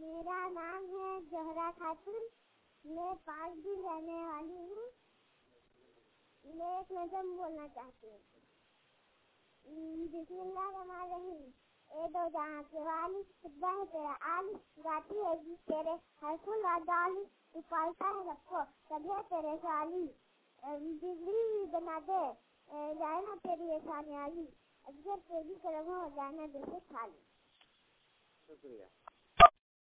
मेरा नाम है जोहरा खातून। मैं 5 दिन रहने वाली हूँ। मैं एक नज़म बोलना चाहती हूँ। बिस्मिल्लाहिर्रहमानिर्रहीम। ए दो जहां के वाली, खुदा है तेरा आली, गाती है जी तेरे हर फूल डाली, तू पालता है सबको तभी तेरे साली, बिजली भी बना दे जाए ना तेरी एहसानियाली, अगर तेरी करम हो जाए ना दिल से खाली। शुक्रिया।